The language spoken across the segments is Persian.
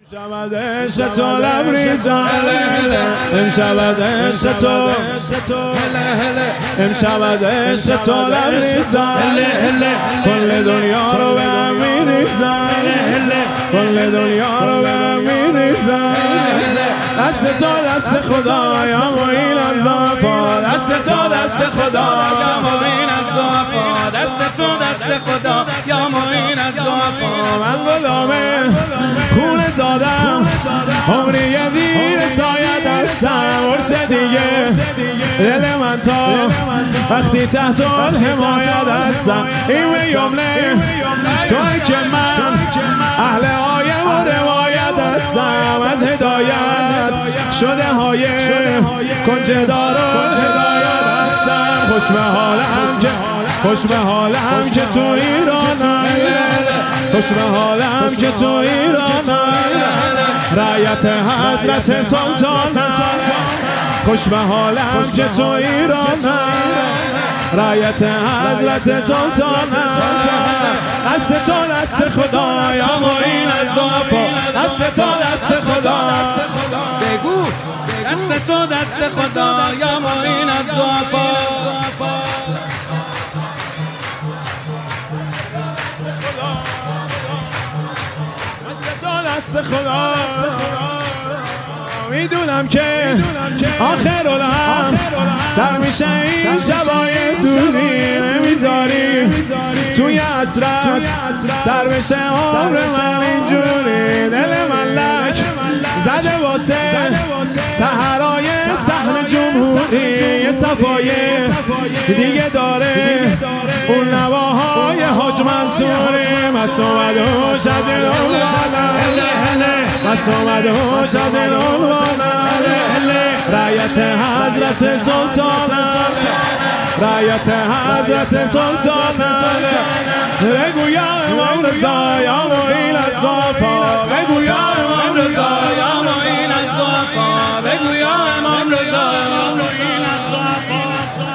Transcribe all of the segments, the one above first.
امشب از عشق تو لبریزم، امشب از عشق تو، امشب از عشق تو لبریزم، کل دنیا رو به هم میریزم، کل دنیا رو به هم میریزم. دست تو دست خدا یا معین از ضعفا، دست تو دست خدا یا معین از ضعفا، دست تو دست خدا یا معین از ضعفا. من غلام خون زادم، عمری زیر سایه دستم، ورس دیگه دل من تا وقتی تحت الحمایت هستم. این یمله توی که من اهل آیه و روایت هستم، از هدایت شده های کنج دار و هدایت هستم. خوش به حالم که، خوش به حالم که تو ایرانم، خوش به حالم که تو ایرانم، رعیت حضرت سلطانم. خوش به حالم که تو ایرانم، رعیت حضرت سلطانم. دست تو دست خدا یا معین از ضعفا، دست تو دست خدا، بگو دست تو دست خدا یا معین از ضعفا. دست خدا میدونم که آخر الام سر میشه این شبای دونی، نمیذاری توی حسرت سر میشه عمر من اینجوری. دل من لک زده واسه سحرای صحن جمهوری، یه صفای دیگه داره اون نواهای حاج منصوری. مست اومدوش از این عنوانم، مست اومدوش از این عنوانم، رعیت حضرت سلطانم، رعیت حضرت سلطانم. بگو یا امام رضا یا معین از ضعفا، بگو یا امام رضا یا معین از ضعفا، بگو یا امام رضا یا معین از ضعفا.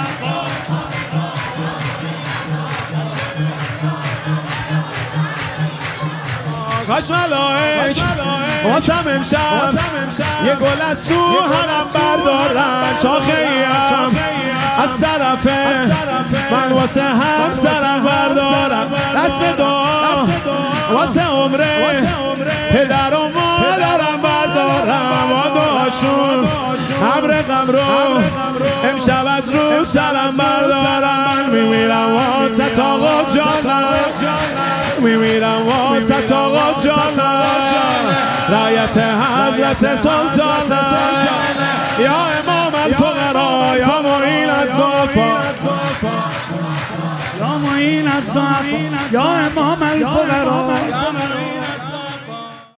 کاش ملائک واسم امشب یه گل از تو حرم بردارن، شاخه ایم از طرف من واسه همسرم بردارم. دست دعا واسه عمره پدر و مادرم بردارم، با دعاشون امر غم رو امشب از رو سرم بردارم. میمیرم واسه آقا جانم، میمیرم واسه آقا جانم، رعیت حضرت سلطانم. یا امام الفقرا یا معین از ضعفا، یا معین از ضعفا، یا امام الفقرا.